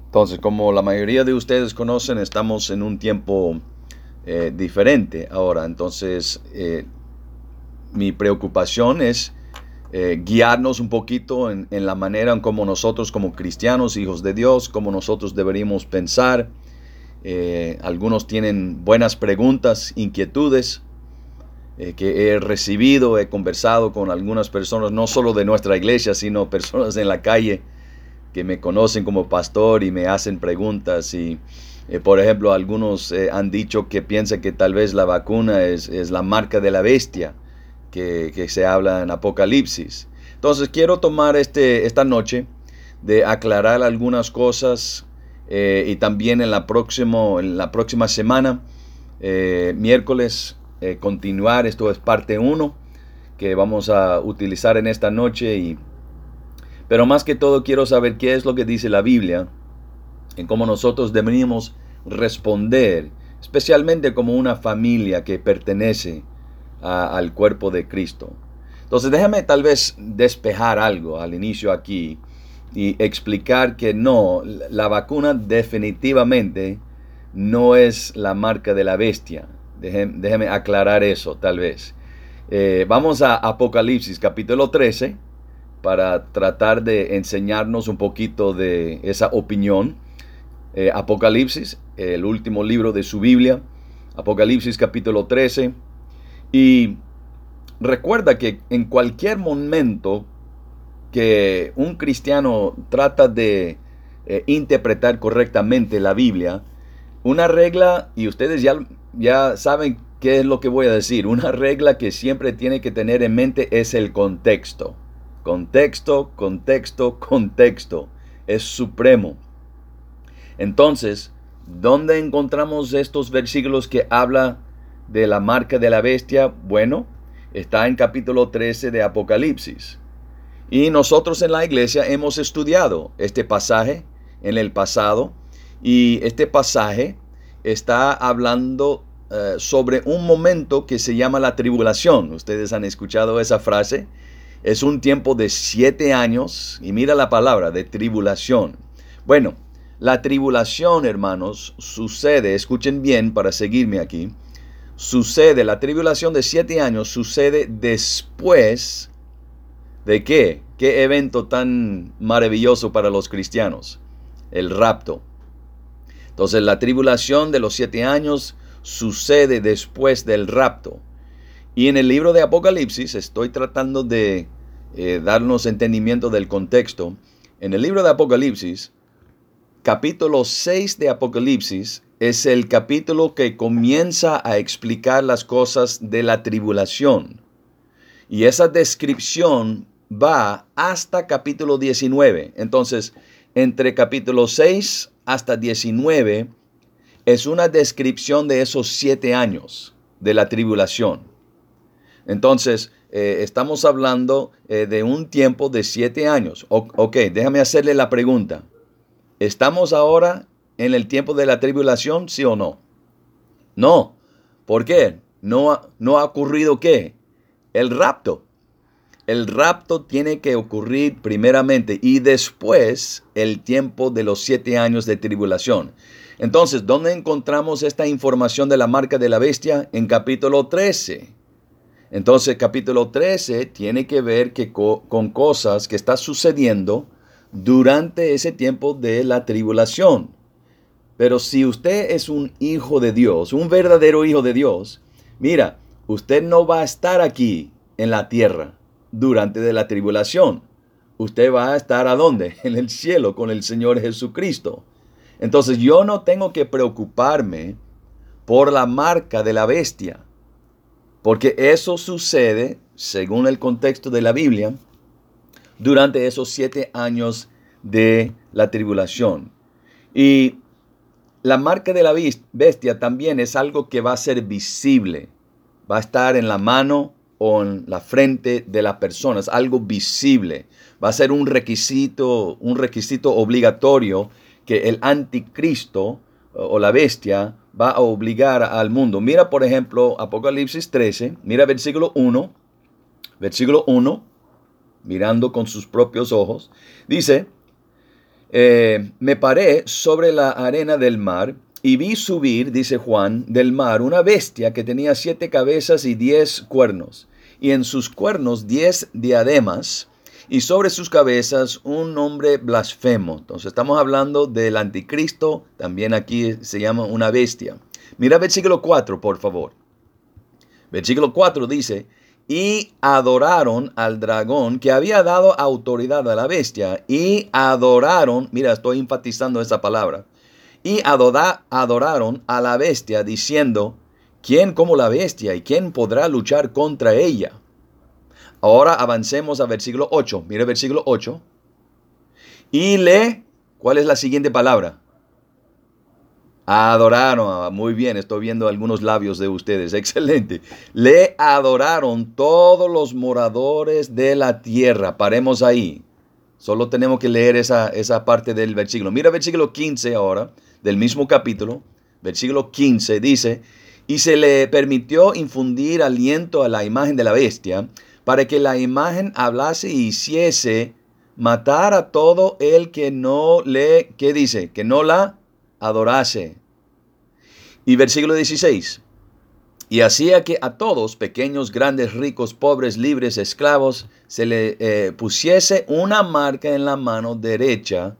Entonces, como la mayoría de ustedes conocen, estamos en un tiempo diferente ahora. Entonces, mi preocupación es guiarnos un poquito en la manera en cómo nosotros como cristianos, hijos de Dios, cómo nosotros deberíamos pensar. Algunos tienen buenas preguntas, inquietudes que he recibido, he conversado con algunas personas, no solo de nuestra iglesia, sino personas en la calle que me conocen como pastor y me hacen preguntas. Y por ejemplo, algunos han dicho que piensan que tal vez la vacuna es la marca de la bestia que se habla en Apocalipsis. Entonces quiero tomar esta noche de aclarar algunas cosas y también en la próxima semana, miércoles, continuar. Esto es parte 1 que vamos a utilizar en esta noche. Pero más que todo quiero saber qué es lo que dice la Biblia en cómo nosotros deberíamos responder, especialmente como una familia que pertenece al cuerpo de Cristo. Entonces déjame tal vez despejar algo al inicio aquí y explicar que no, la vacuna definitivamente no es la marca de la bestia. Déjeme aclarar eso tal vez. Vamos a Apocalipsis capítulo 13 para tratar de enseñarnos un poquito de esa opinión. Apocalipsis, el último libro de su Biblia, Apocalipsis capítulo 13. Y recuerda que en cualquier momento que un cristiano trata de interpretar correctamente la Biblia, una regla, y ustedes ya saben qué es lo que voy a decir, una regla que siempre tiene que tener en mente es el contexto. Contexto, contexto, contexto. Es supremo. Entonces, ¿dónde encontramos estos versículos que habla de la marca de la bestia? Bueno, está en capítulo 13 de Apocalipsis. Y nosotros en la iglesia hemos estudiado este pasaje en el pasado. Y este pasaje está hablando sobre un momento que se llama la tribulación. Ustedes han escuchado esa frase. Es un tiempo de 7 años. Y mira la palabra, de tribulación. Bueno, la tribulación, hermanos, sucede, escuchen bien para seguirme aquí, la tribulación de 7 años sucede después de ¿qué? ¿Qué evento tan maravilloso para los cristianos? El rapto. Entonces la tribulación de los 7 años sucede después del rapto. Y en el libro de Apocalipsis, estoy tratando de darnos entendimiento del contexto. En el libro de Apocalipsis, capítulo 6 de Apocalipsis es el capítulo que comienza a explicar las cosas de la tribulación. Y esa descripción va hasta capítulo 19. Entonces, entre capítulo 6 hasta 19 es una descripción de esos 7 años de la tribulación. Entonces, estamos hablando de un tiempo de 7 años. Ok, déjame hacerle la pregunta. ¿Estamos ahora en el tiempo de la tribulación, sí o no? No. ¿Por qué? No ha ocurrido ¿qué? El rapto. El rapto tiene que ocurrir primeramente y después el tiempo de los 7 años de tribulación. Entonces, ¿dónde encontramos esta información de la marca de la bestia? En capítulo 13. Entonces, capítulo 13 tiene que ver con cosas que están sucediendo durante ese tiempo de la tribulación. Pero si usted es un hijo de Dios, un verdadero hijo de Dios, mira, usted no va a estar aquí en la tierra durante de la tribulación. Usted va a estar ¿a dónde? En el cielo con el Señor Jesucristo. Entonces yo no tengo que preocuparme por la marca de la bestia, porque eso sucede, según el contexto de la Biblia, durante esos 7 años de la tribulación. Y la marca de la bestia también es algo que va a ser visible. Va a estar en la mano o en la frente de la persona. Es algo visible. Va a ser un requisito obligatorio que el anticristo o la bestia va a obligar al mundo. Mira, por ejemplo, Apocalipsis 13. Mira versículo 1. Versículo 1. Mirando con sus propios ojos. Dice: Me paré sobre la arena del mar y vi subir, dice Juan, del mar una bestia que tenía 7 cabezas y 10 cuernos, y en sus cuernos 10 diademas, y sobre sus cabezas un nombre blasfemo. Entonces estamos hablando del anticristo, también aquí se llama una bestia. Mira versículo 4, por favor. Versículo 4 dice: y adoraron al dragón que había dado autoridad a la bestia, y adoraron, mira, estoy enfatizando esa palabra, y adoraron a la bestia, diciendo: ¿quién como la bestia y quién podrá luchar contra ella? Ahora avancemos a versículo 8. Mire versículo 8. ¿Cuál es la siguiente palabra? Adoraron. Muy bien, estoy viendo algunos labios de ustedes. Excelente. Le adoraron todos los moradores de la tierra. Paremos ahí. Solo tenemos que leer esa parte del versículo. Mira versículo 15 ahora, del mismo capítulo. Versículo 15 dice: y se le permitió infundir aliento a la imagen de la bestia, para que la imagen hablase y hiciese matar a todo el que no le, ¿qué dice? Que no la adorase. Y versículo 16. Y hacía que a todos, pequeños, grandes, ricos, pobres, libres, esclavos, se le pusiese una marca en la mano derecha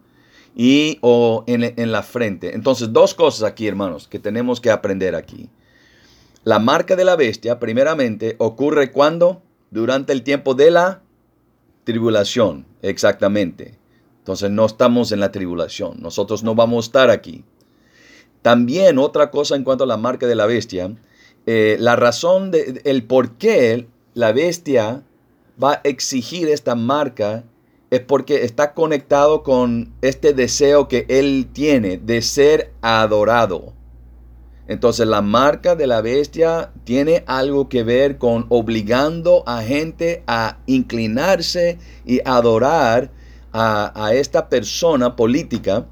o en la frente. Entonces, 2 cosas aquí, hermanos, que tenemos que aprender aquí. La marca de la bestia, primeramente, ocurre cuando, durante el tiempo de la tribulación, exactamente. Entonces no estamos en la tribulación, nosotros no vamos a estar aquí. También otra cosa en cuanto a la marca de la bestia, la razón, el por qué la bestia va a exigir esta marca es porque está conectado con este deseo que él tiene de ser adorado. Entonces la marca de la bestia tiene algo que ver con obligando a gente a inclinarse y adorar a esta persona política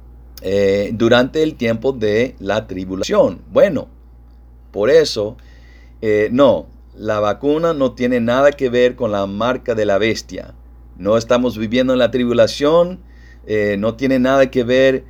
durante el tiempo de la tribulación. Bueno, por eso, no, la vacuna no tiene nada que ver con la marca de la bestia. No estamos viviendo en la tribulación, no tiene nada que ver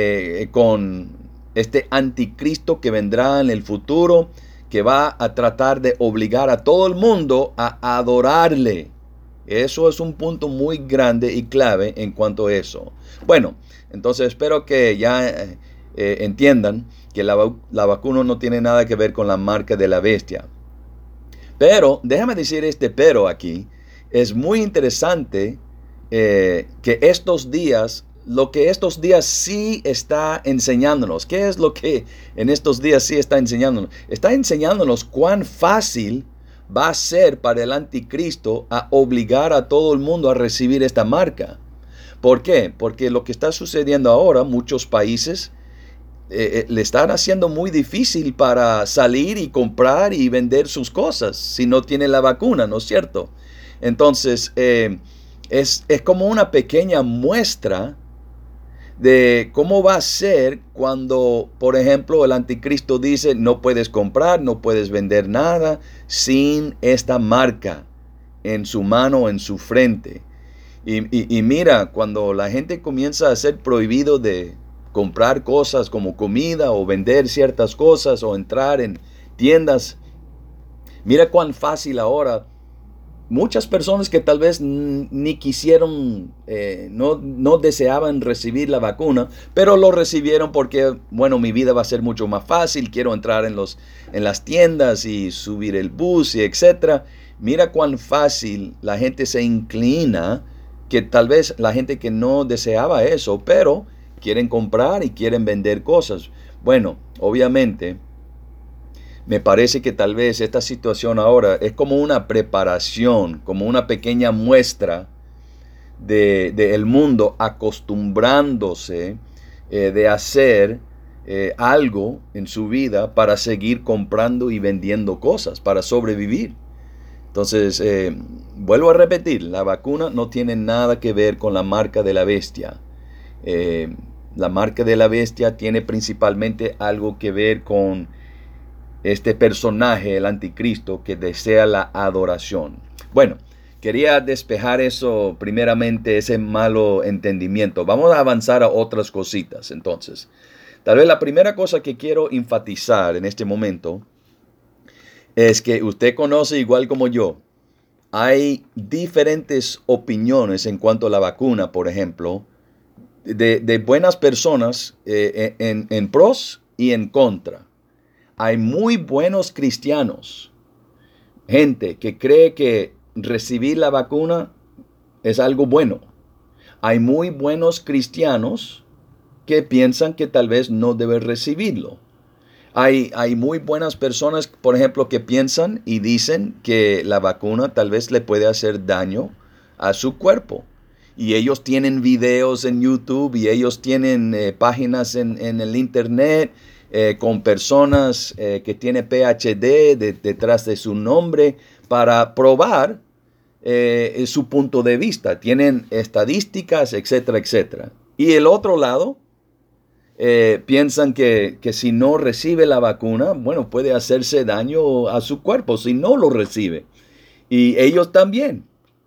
con este anticristo que vendrá en el futuro, que va a tratar de obligar a todo el mundo a adorarle. Eso es un punto muy grande y clave en cuanto a eso. Bueno, entonces espero que ya entiendan que la vacuna no tiene nada que ver con la marca de la bestia. Pero, déjame decir pero aquí, es muy interesante que estos días, lo que estos días sí está enseñándonos. ¿Qué es lo que en estos días sí está enseñándonos? Está enseñándonos cuán fácil va a ser para el anticristo a obligar a todo el mundo a recibir esta marca. ¿Por qué? Porque lo que está sucediendo ahora, muchos países le están haciendo muy difícil para salir y comprar y vender sus cosas si no tiene la vacuna, ¿no es cierto? Entonces, es como una pequeña muestra de cómo va a ser cuando, por ejemplo, el anticristo dice: no puedes comprar, no puedes vender nada sin esta marca en su mano o en su frente. Y mira, cuando la gente comienza a ser prohibido de comprar cosas como comida o vender ciertas cosas o entrar en tiendas, mira cuán fácil ahora. Muchas personas que tal vez ni quisieron, no deseaban recibir la vacuna, pero lo recibieron porque, bueno, mi vida va a ser mucho más fácil, quiero entrar en las tiendas y subir el bus y etcétera. Mira cuán fácil la gente se inclina, que tal vez la gente que no deseaba eso, pero quieren comprar y quieren vender cosas. Bueno, obviamente, me parece que tal vez esta situación ahora es como una preparación, como una pequeña muestra del mundo acostumbrándose de hacer algo en su vida para seguir comprando y vendiendo cosas, para sobrevivir. Entonces, vuelvo a repetir, la vacuna no tiene nada que ver con la marca de la bestia. La marca de la bestia tiene principalmente algo que ver con este personaje, el anticristo, que desea la adoración. Bueno, quería despejar eso primeramente, ese malo entendimiento. Vamos a avanzar a otras cositas entonces. Tal vez la primera cosa que quiero enfatizar en este momento es que usted conoce igual como yo. Hay diferentes opiniones en cuanto a la vacuna, por ejemplo, de buenas personas en pros y en contra. Hay muy buenos cristianos, gente que cree que recibir la vacuna es algo bueno. Hay muy buenos cristianos que piensan que tal vez no deben recibirlo. Hay muy buenas personas, por ejemplo, que piensan y dicen que la vacuna tal vez le puede hacer daño a su cuerpo. Y ellos tienen videos en YouTube y ellos tienen páginas en el internet con personas que tienen PhD detrás de su nombre para probar su punto de vista. Tienen estadísticas, etcétera, etcétera. Y el otro lado, piensan que si no recibe la vacuna, bueno, puede hacerse daño a su cuerpo si no lo recibe. Y ellos también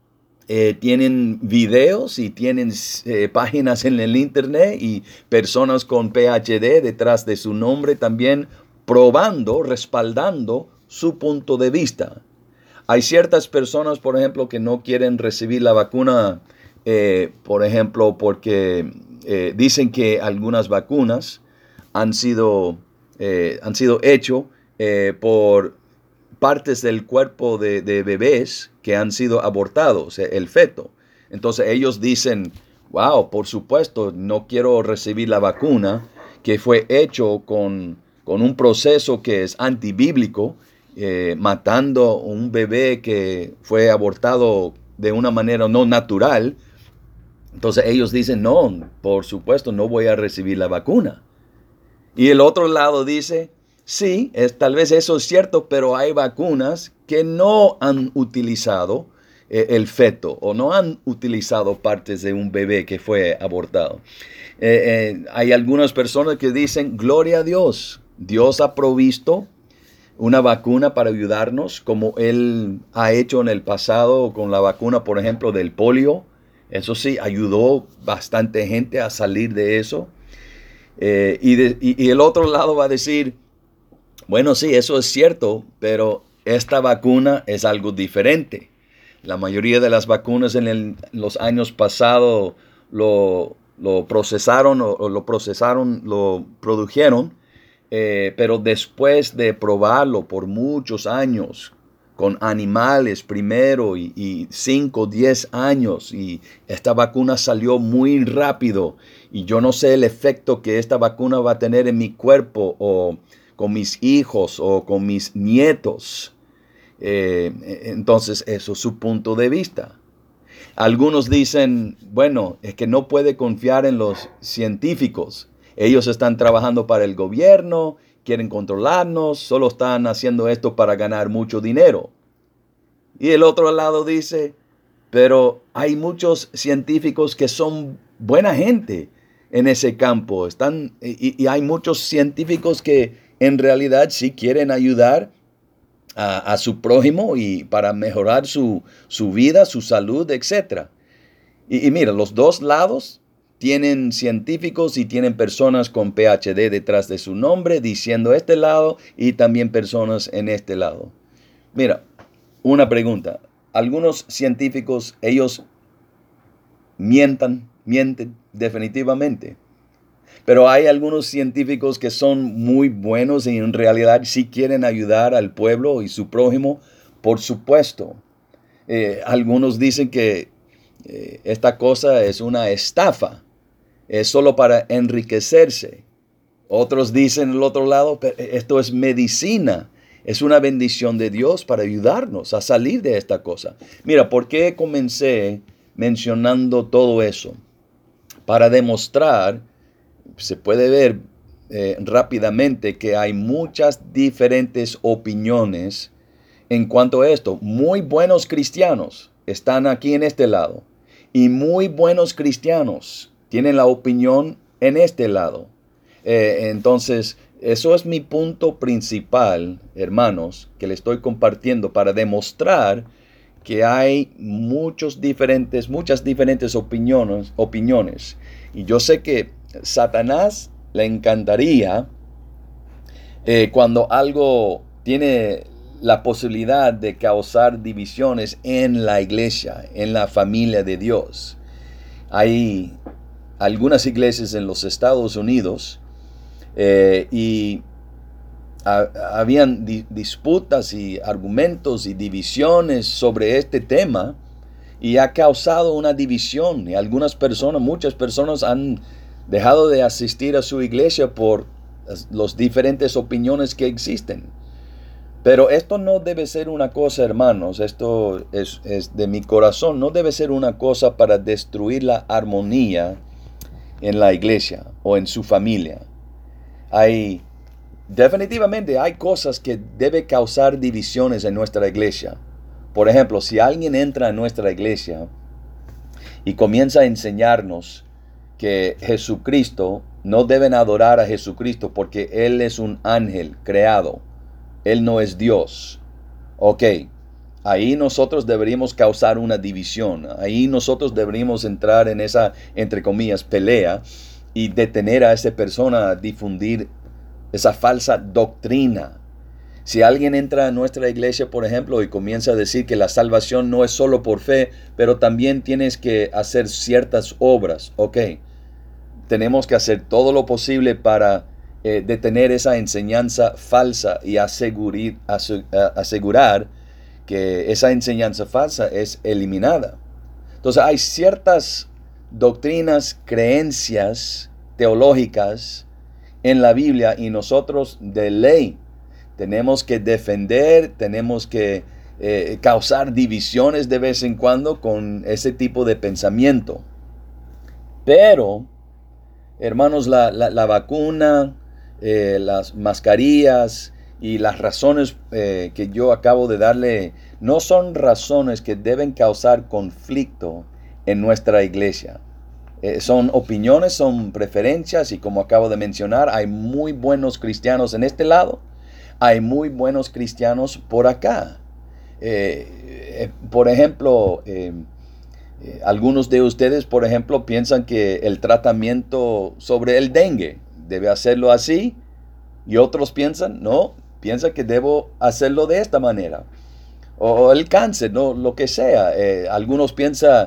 tienen videos y tienen páginas en el internet y personas con PhD detrás de su nombre también probando, respaldando su punto de vista. Hay ciertas personas, por ejemplo, que no quieren recibir la vacuna, por ejemplo, porque dicen que algunas vacunas han sido hechas por partes del cuerpo de bebés que han sido abortados, el feto. Entonces ellos dicen, wow, por supuesto, no quiero recibir la vacuna que fue hecho con un proceso que es antibíblico, matando a un bebé que fue abortado de una manera no natural. Entonces ellos dicen, no, por supuesto, no voy a recibir la vacuna. Y el otro lado dice, sí, tal vez eso es cierto, pero hay vacunas que no han utilizado el feto o no han utilizado partes de un bebé que fue abortado. Hay algunas personas que dicen, gloria a Dios, Dios ha provisto una vacuna para ayudarnos, como Él ha hecho en el pasado con la vacuna, por ejemplo, del polio. Eso sí, ayudó bastante gente a salir de eso. Y el otro lado va a decir, bueno, sí, eso es cierto, pero esta vacuna es algo diferente. La mayoría de las vacunas en los años pasados lo procesaron, lo produjeron, pero después de probarlo por muchos años, con animales primero y 5, 10 años, y esta vacuna salió muy rápido, y yo no sé el efecto que esta vacuna va a tener en mi cuerpo o con mis hijos o con mis nietos. Entonces eso es su punto de vista. Algunos dicen, bueno, es que no puede confiar en los científicos. Ellos están trabajando para el gobierno, quieren controlarnos, solo están haciendo esto para ganar mucho dinero. Y el otro lado dice, pero hay muchos científicos que son buena gente en ese campo. Y hay muchos científicos que en realidad sí quieren ayudar a su prójimo y para mejorar su vida, su salud, etc. Y mira, los dos lados tienen científicos y tienen personas con PhD detrás de su nombre diciendo este lado y también personas en este lado. Mira, una pregunta. Algunos científicos, ellos mienten definitivamente. Pero hay algunos científicos que son muy buenos y en realidad sí quieren ayudar al pueblo y su prójimo, por supuesto. Algunos dicen que esta cosa es una estafa, es solo para enriquecerse. Otros dicen el otro lado, esto es medicina, es una bendición de Dios para ayudarnos a salir de esta cosa. Mira, ¿por qué comencé mencionando todo eso? Para demostrar, se puede ver rápidamente que hay muchas diferentes opiniones en cuanto a esto. Muy buenos cristianos están aquí en este lado y muy buenos cristianos tienen la opinión en este lado. Entonces, eso es mi punto principal, hermanos, que le estoy compartiendo para demostrar que hay muchas diferentes opiniones. Y yo sé que Satanás le encantaría cuando algo tiene la posibilidad de causar divisiones en la iglesia, en la familia de Dios. Hay algunas iglesias en los Estados Unidos y habían disputas y argumentos y divisiones sobre este tema y ha causado una división. Y muchas personas han dejado de asistir a su iglesia por las diferentes opiniones que existen. Pero esto no debe ser una cosa, hermanos, esto es de mi corazón, no debe ser una cosa para destruir la armonía en la iglesia o en su familia. Definitivamente hay cosas que deben causar divisiones en nuestra iglesia. Por ejemplo, si alguien entra a nuestra iglesia y comienza a enseñarnos que Jesucristo, no deben adorar a Jesucristo porque Él es un ángel creado, Él no es Dios. Ok, ahí nosotros deberíamos causar una división, ahí nosotros deberíamos entrar en esa, entre comillas, pelea y detener a esa persona a difundir esa falsa doctrina. Si alguien entra a nuestra iglesia, por ejemplo, y comienza a decir que la salvación no es solo por fe, pero también tienes que hacer ciertas obras, ok, tenemos que hacer todo lo posible para detener esa enseñanza falsa y asegurar que esa enseñanza falsa es eliminada. Entonces hay ciertas doctrinas, creencias teológicas en la Biblia y nosotros de ley tenemos que defender, tenemos que causar divisiones de vez en cuando con ese tipo de pensamiento. Pero, hermanos, la vacuna, las mascarillas y las razones que yo acabo de darle no son razones que deben causar conflicto en nuestra iglesia. Son opiniones, son preferencias y como acabo de mencionar, hay muy buenos cristianos en este lado, hay muy buenos cristianos por acá. Por ejemplo, algunos de ustedes, por ejemplo, piensan que el tratamiento sobre el dengue debe hacerlo así y otros piensan que debo hacerlo de esta manera. O el cáncer, ¿no? Lo que sea. Algunos piensan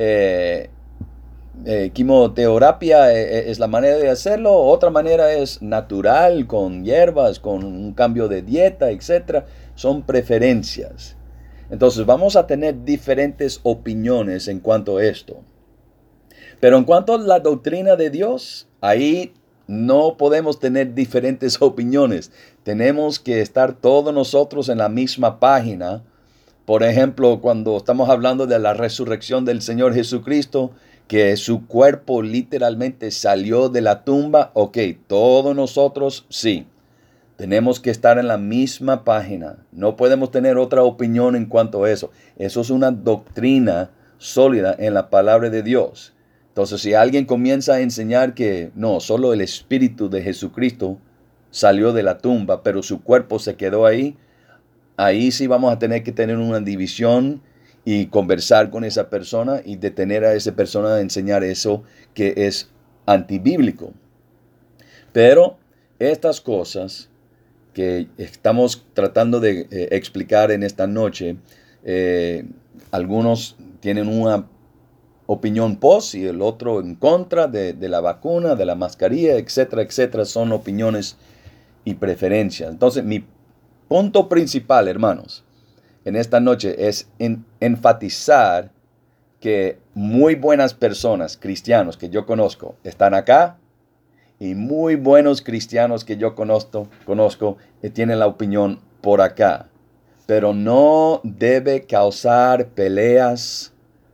quimioterapia es la manera de hacerlo, otra manera es natural, con hierbas, con un cambio de dieta, etc. Son preferencias. Entonces vamos a tener diferentes opiniones en cuanto a esto. Pero en cuanto a la doctrina de Dios, ahí no podemos tener diferentes opiniones. Tenemos que estar todos nosotros en la misma página. Por ejemplo, cuando estamos hablando de la resurrección del Señor Jesucristo, que su cuerpo literalmente salió de la tumba, ok, todos nosotros sí. Tenemos que estar en la misma página. No podemos tener otra opinión en cuanto a eso. Eso es una doctrina sólida en la palabra de Dios. Entonces, si alguien comienza a enseñar que no, solo el Espíritu de Jesucristo salió de la tumba, pero su cuerpo se quedó ahí, ahí sí vamos a tener que tener una división y conversar con esa persona y detener a esa persona a enseñar eso que es antibíblico. Pero estas cosas que estamos tratando de explicar en esta noche, algunos tienen una opinión pos y el otro en contra de la vacuna, de la mascarilla, etcétera, etcétera. Son opiniones y preferencias. Entonces, mi punto principal, hermanos, en esta noche es enfatizar que muy buenas personas, cristianos que yo conozco, están acá. Y muy buenos cristianos que yo conozco tienen la opinión por acá. Pero no debe causar peleas,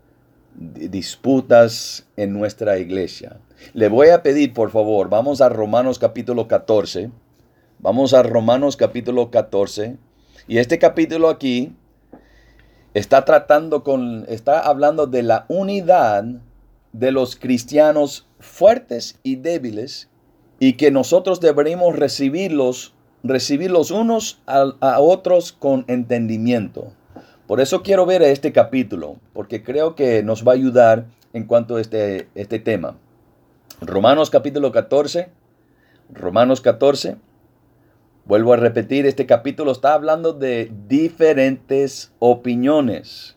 disputas en nuestra iglesia. Le voy a pedir, por favor, vamos a Romanos capítulo 14. Vamos a Romanos capítulo 14. Y este capítulo aquí está hablando de la unidad de los cristianos fuertes y débiles, y que nosotros deberíamos recibir los unos a otros con entendimiento. Por eso quiero ver este capítulo, porque creo que nos va a ayudar en cuanto a este tema. Romanos capítulo 14. Romanos 14. Vuelvo a repetir, este capítulo está hablando de diferentes opiniones.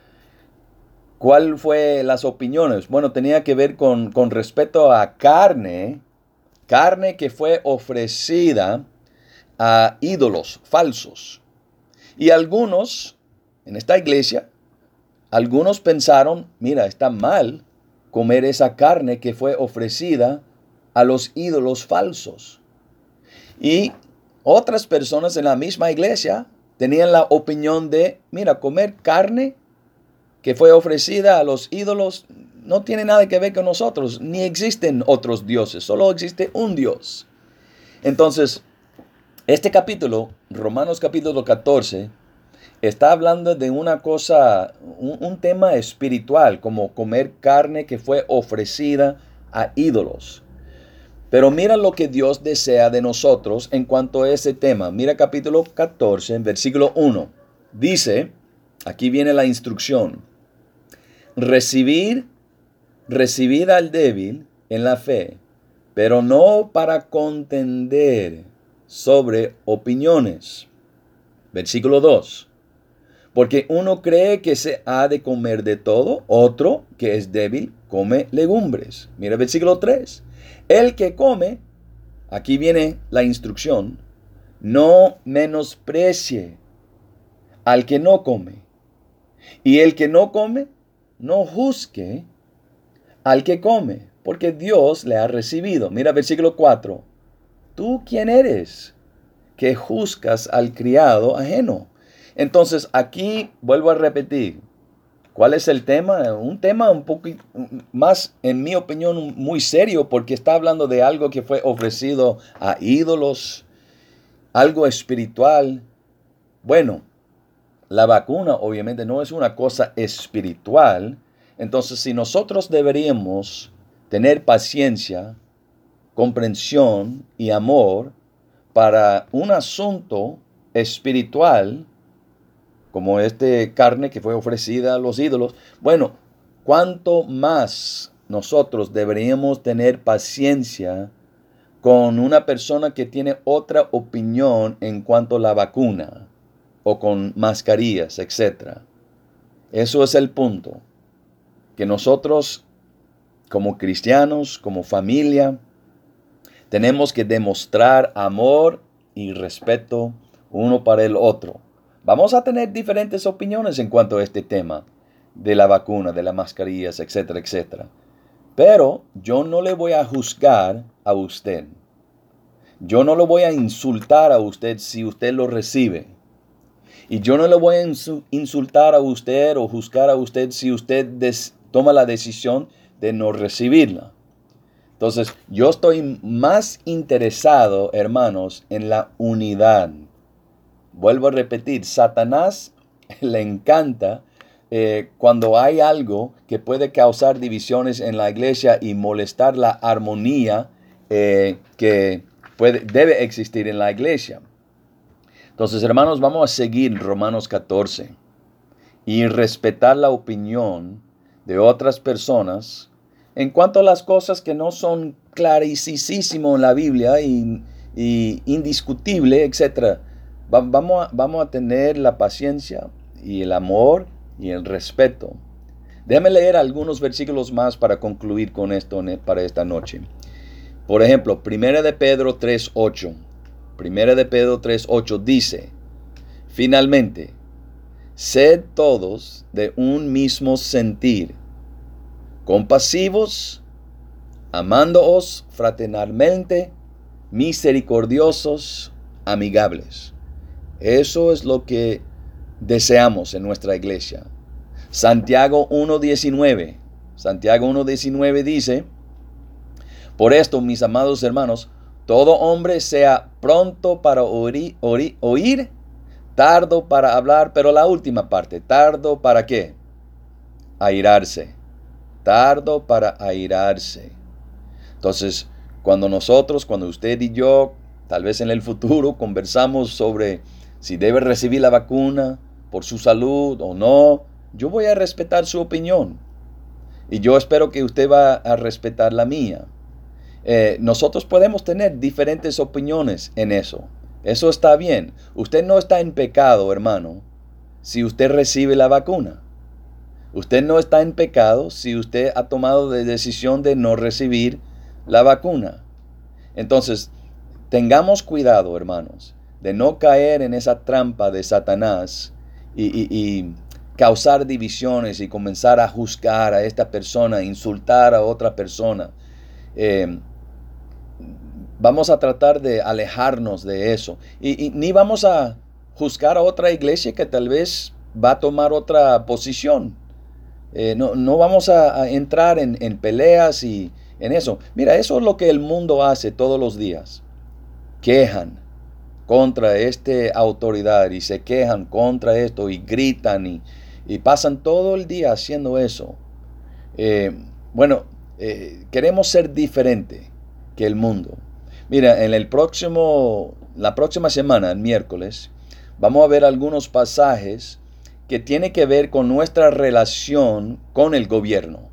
¿Cuál fue las opiniones? Bueno, tenía que ver con respecto a carne que fue ofrecida a ídolos falsos. Y algunos, en esta iglesia, algunos pensaron, mira, está mal comer esa carne que fue ofrecida a los ídolos falsos. Y otras personas en la misma iglesia tenían la opinión de, mira, comer carne que fue ofrecida a los ídolos no tiene nada que ver con nosotros, ni existen otros dioses, solo existe un Dios. Entonces, este capítulo, Romanos capítulo 14, está hablando de una cosa, un tema espiritual, como comer carne que fue ofrecida a ídolos. Pero mira lo que Dios desea de nosotros en cuanto a ese tema. Mira capítulo 14, en versículo 1. Dice, aquí viene la instrucción. Recibid al débil en la fe, pero no para contender sobre opiniones. Versículo 2. Porque uno cree que se ha de comer de todo, otro que es débil come legumbres. Mira versículo 3. El que come, aquí viene la instrucción, no menosprecie al que no come. Y el que no come, no juzgue al que come, porque Dios le ha recibido. Mira versículo 4. ¿Tú quién eres que juzgas al criado ajeno? Entonces aquí vuelvo a repetir. ¿Cuál es el tema? Un tema un poco más, en mi opinión, muy serio, porque está hablando de algo que fue ofrecido a ídolos, algo espiritual. Bueno, la vacuna obviamente no es una cosa espiritual. Entonces, si nosotros deberíamos tener paciencia, comprensión y amor para un asunto espiritual, como carne que fue ofrecida a los ídolos, bueno, ¿cuánto más nosotros deberíamos tener paciencia con una persona que tiene otra opinión en cuanto a la vacuna o con mascarillas, etcétera? Eso es el punto, que nosotros como cristianos, como familia, tenemos que demostrar amor y respeto uno para el otro. Vamos a tener diferentes opiniones en cuanto a este tema de la vacuna, de las mascarillas, etcétera, etcétera. Pero yo no le voy a juzgar a usted. Yo no lo voy a insultar a usted si usted lo recibe. Y yo no le voy a insultar a usted o juzgar a usted si usted toma la decisión de no recibirla. Entonces, yo estoy más interesado, hermanos, en la unidad. Vuelvo a repetir, Satanás le encanta cuando hay algo que puede causar divisiones en la iglesia y molestar la armonía que debe existir en la iglesia. Entonces, hermanos, vamos a seguir Romanos 14 y respetar la opinión de otras personas en cuanto a las cosas que no son clarísimo en la Biblia y indiscutible, etc. Vamos a tener la paciencia y el amor y el respeto. Déjame leer algunos versículos más para concluir con esto para esta noche. Por ejemplo, 1 de Pedro 3:8. 1 de Pedro 3:8 dice, finalmente, sed todos de un mismo sentir, compasivos, amándoos fraternalmente, misericordiosos, amigables. Eso es lo que deseamos en nuestra iglesia. Santiago 1:19. Santiago 1:19 dice, por esto, mis amados hermanos, todo hombre sea pronto para oír, tardo para hablar, pero la última parte, tardo para ¿qué? Airarse. Tardo para airarse. Entonces, cuando usted y yo, tal vez en el futuro, conversamos sobre si debe recibir la vacuna por su salud o no, yo voy a respetar su opinión. Y yo espero que usted va a respetar la mía. Nosotros podemos tener diferentes opiniones en eso. Eso está bien. Usted no está en pecado, hermano, si usted recibe la vacuna. Usted no está en pecado si usted ha tomado la decisión de no recibir la vacuna. Entonces, tengamos cuidado, hermanos, de no caer en esa trampa de Satanás y causar divisiones y comenzar a juzgar a esta persona, insultar a otra persona. Vamos a tratar de alejarnos de eso. Y ni vamos a juzgar a otra iglesia que tal vez va a tomar otra posición. No vamos a entrar en peleas y en eso. Mira, eso es lo que el mundo hace todos los días. Quejan contra esta autoridad y se quejan contra esto y gritan y pasan todo el día haciendo eso. Queremos ser diferente que el mundo. Mira, la próxima semana, el miércoles, vamos a ver algunos pasajes que tienen que ver con nuestra relación con el gobierno,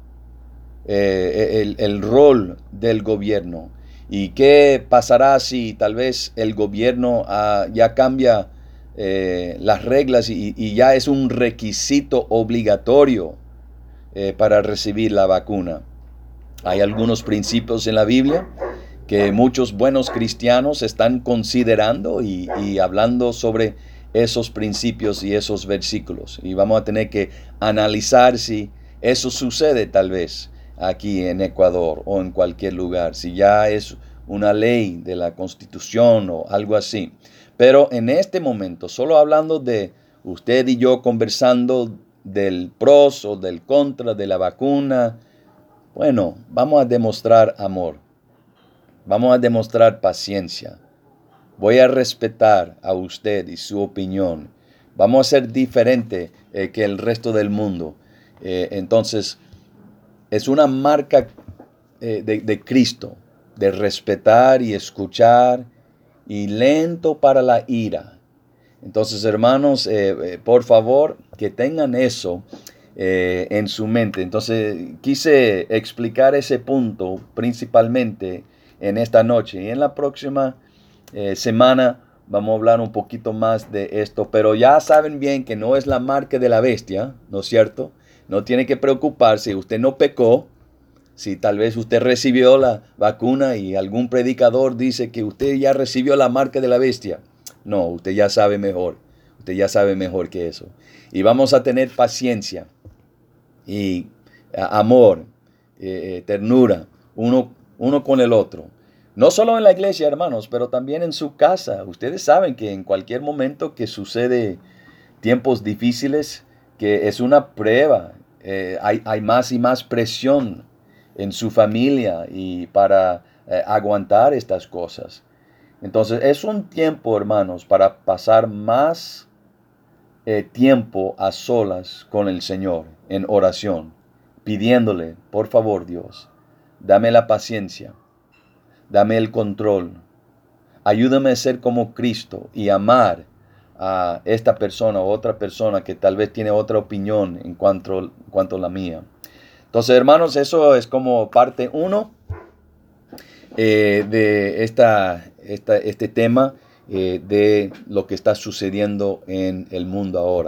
el rol del gobierno y qué pasará si tal vez el gobierno ya cambia las reglas y ya es un requisito obligatorio para recibir la vacuna. Hay algunos principios en la Biblia que muchos buenos cristianos están considerando y hablando sobre esos principios y esos versículos. Y vamos a tener que analizar si eso sucede tal vez aquí en Ecuador o en cualquier lugar, si ya es una ley de la Constitución o algo así. Pero en este momento, solo hablando de usted y yo conversando del pros o del contra de la vacuna, bueno, vamos a demostrar amor. Vamos a demostrar paciencia. Voy a respetar a usted y su opinión. Vamos a ser diferente que el resto del mundo. Entonces, es una marca de Cristo, de respetar y escuchar y lento para la ira. Entonces, hermanos, por favor, que tengan eso en su mente. Entonces, quise explicar ese punto principalmente en esta noche. Y en la próxima semana vamos a hablar un poquito más de esto. Pero ya saben bien que no es la marca de la bestia, ¿no es cierto? No tiene que preocuparse. Usted no pecó. Si tal vez usted recibió la vacuna y algún predicador dice que usted ya recibió la marca de la bestia. No, usted ya sabe mejor. Usted ya sabe mejor que eso. Y vamos a tener paciencia y amor, ternura, uno con el otro. No solo en la iglesia, hermanos, pero también en su casa. Ustedes saben que en cualquier momento que sucede tiempos difíciles, que es una prueba, hay más y más presión en su familia y para aguantar estas cosas. Entonces es un tiempo, hermanos, para pasar más tiempo a solas con el Señor en oración, pidiéndole, por favor, Dios, dame la paciencia, dame el control, ayúdame a ser como Cristo y amar a esta persona o otra persona que tal vez tiene otra opinión en cuanto a la mía. Entonces, hermanos, eso es como parte 1 de este tema de lo que está sucediendo en el mundo ahora.